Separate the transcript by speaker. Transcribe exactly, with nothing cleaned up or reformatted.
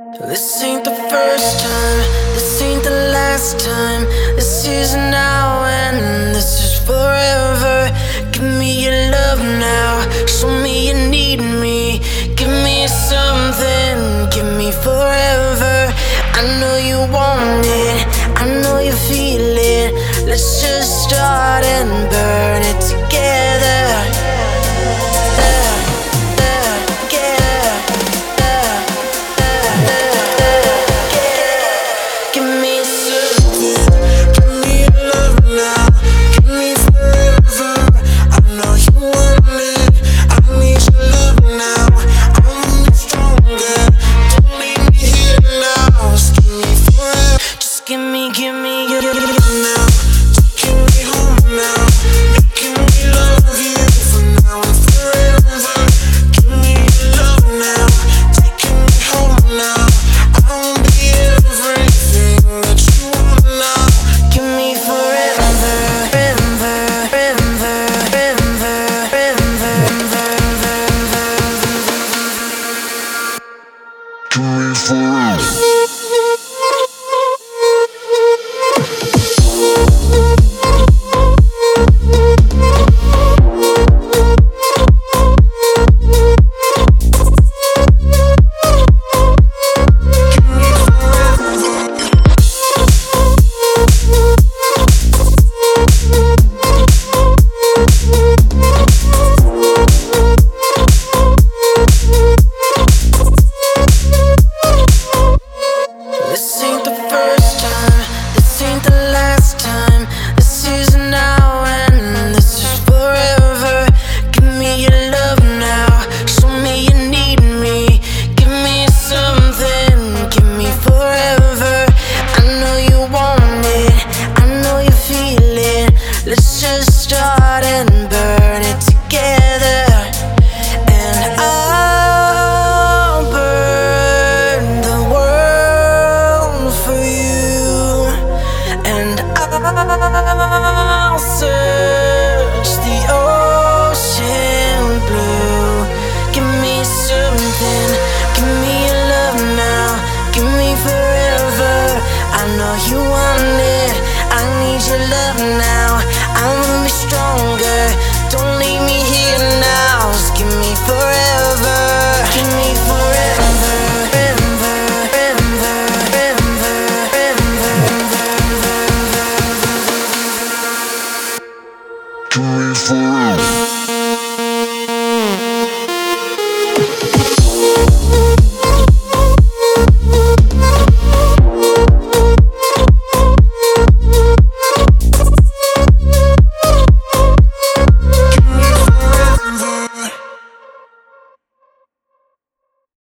Speaker 1: This ain't the first time, this ain't the last time. This is now and this is forever. Give me your love now, show me you need me. Give me something, give me forever. I know you want it, I know you feel it. Let's just start and burn it together. Give me, give me your love now. Taking me home now. Making me love you for now and forever. Give me your love now. Taking me home now. I wanna be everything that you want now. Give me forever, forever, forever, forever, forever, forever. Give me forever.